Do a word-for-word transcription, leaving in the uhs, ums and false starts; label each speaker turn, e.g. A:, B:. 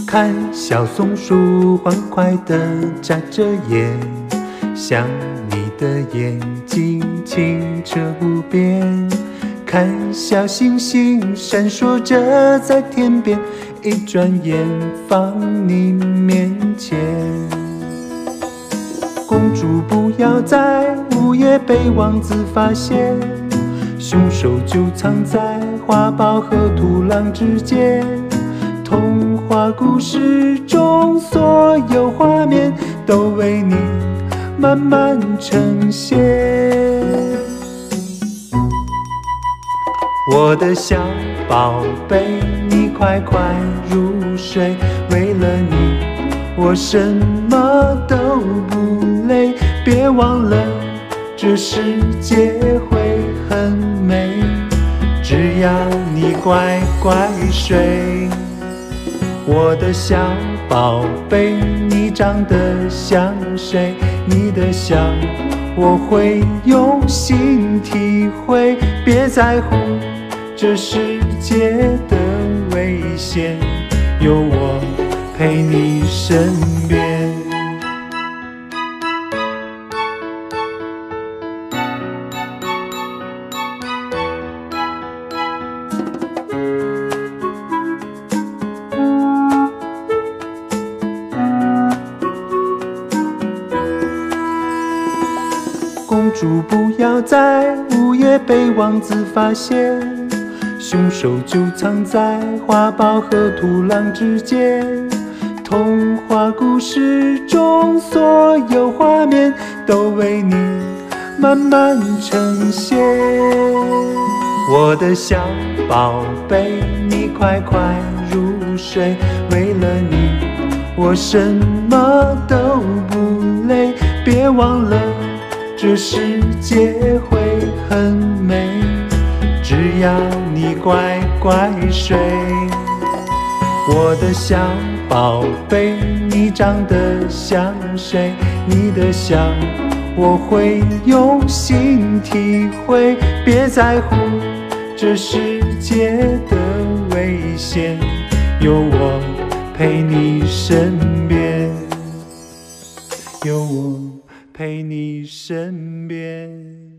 A: 看小松鼠欢快地眨着眼，像你的眼睛清澈无边。看小星星闪烁着在天边，一转眼放你面前。公主不要在午夜被王子发现，凶手就藏在花苞和土壤之间。童话故事中所有画面都为你慢慢呈现。我的小宝贝，你快快入睡，为了你我什么都不累。别忘了这世界会很美，只要你乖乖睡。我的小宝贝，你长得像谁？你的笑我会用心体会。别在乎这世界的危险，有我陪你身边。公主不要在午夜被王子发现，凶手就藏在花苞和土壤之间。童话故事中所有画面都为你慢慢呈现。我的小宝贝，你快快入睡，为了你我什么都不累。别忘了这世界会很美，只要你乖乖睡。我的小宝贝，你长得像谁？你的笑我会用心体会。别在乎这世界的危险，有我陪你身边，有我陪你身边。